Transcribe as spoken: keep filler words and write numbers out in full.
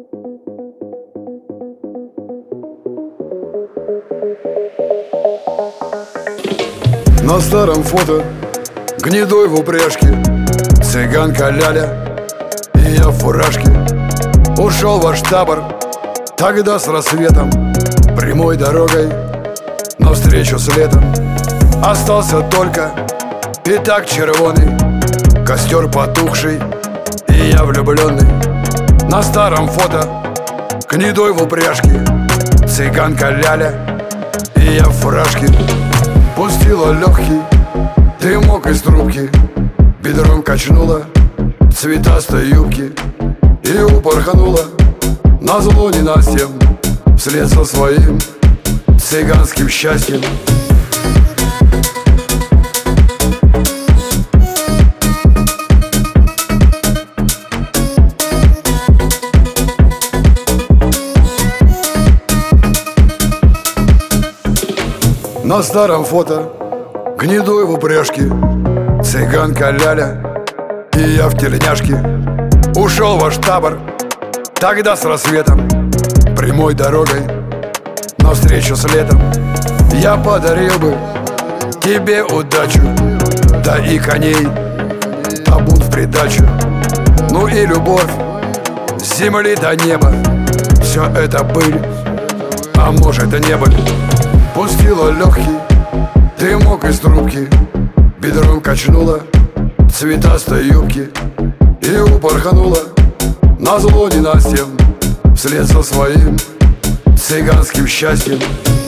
На старом фото гнедой в упряжке, цыганка Ляля и я в фуражке. Ушел ваш табор тогда с рассветом, прямой дорогой навстречу с летом. Остался только пятак червоный, костер потухший и я влюбленный. На старом фото гнедой в упряжке, цыганка Ляля и я в фуражке. Пустила легкий дымок из трубки, бедром качнула цветастой юбки и упорхнула назло ненастьем вслед со своим цыганским счастьем. На старом фото гнедой в упряжке, цыганка Ляля и я в тельняшке. Ушел ваш табор тогда с рассветом, прямой дорогой навстречу с летом. Я подарил бы тебе удачу, да и коней табун в придачу. Ну и любовь с земли до неба, все это быль, а может и не быль. Пустила легкий дымок из трубки, бедром качнула цветастой юбки и упорхнула назло ненастьем вслед за своим цыганским счастьем.